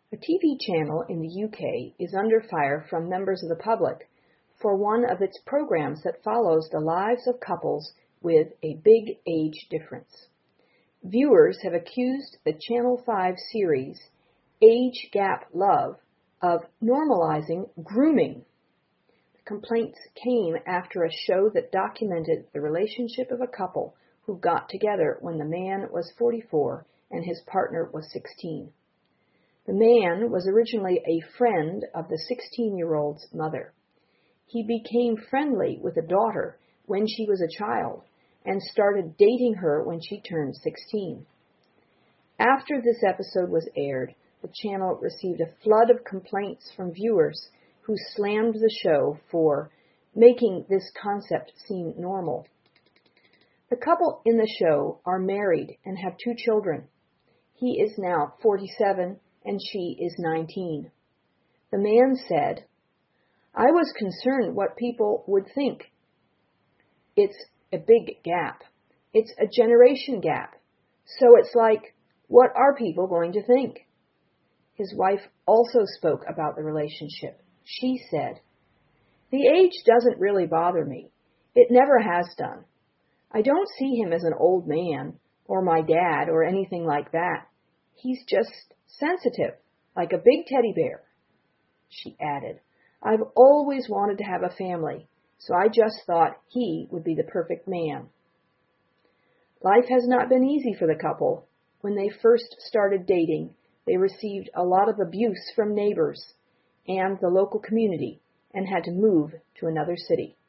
A TV channel in the UK is under fire from members of the public for one of its programs that follows the lives of couples with a big age difference. Viewers have accused the Channel 5 series Age Gap Love of normalizing grooming. The complaints came after a show that documented the relationship of a couple who got together when the man was 44 and his partner was 16. The man was originally a friend of the 16-year-old's mother. He became friendly with the daughter when she was a child and started dating her when she turned 16. After this episode was aired, the channel received a flood of complaints from viewers who slammed the show for making this concept seem normal. The couple in the show are married and have 2 children. He is now 47 and she is 19. The man said, "I was concerned what people would think. It's a big gap. It's a generation gap. So it's like, what are people going to think?" His wife also spoke about the relationship. She said, "The age doesn't really bother me. It never has done. I don't see him as an old man or my dad or anything like that. He's just sensitive, like a big teddy bear." She added, "I've always wanted to have a family, so I just thought he would be the perfect man." Life has not been easy for the couple. When they first started dating, they received a lot of abuse from neighbors and the local community and had to move to another city.